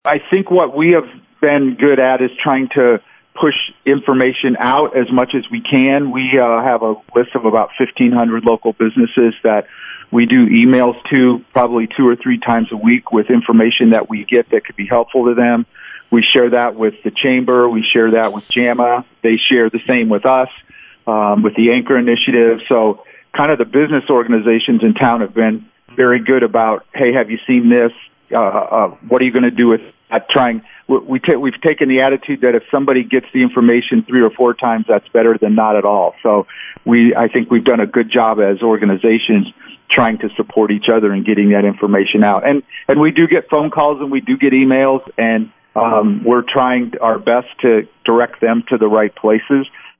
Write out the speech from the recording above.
I think what we have been good at is trying to push information out as much as we can. We have a list of about 1,500 local businesses that we do emails to probably 2 or 3 times a week with information that we get that could be helpful to them. We share that with the Chamber. We share that with JAMA. They share the same with us, with the Anchor Initiative. So kind of the business organizations in town have been very good about, hey, have you seen this? What are you going to do with that? We've taken the attitude that if somebody gets the information 3 or 4 times, that's better than not at all. So I think we've done a good job as organizations trying to support each other and getting that information out. And we do get phone calls and we do get emails, and we're trying our best to direct them to the right places.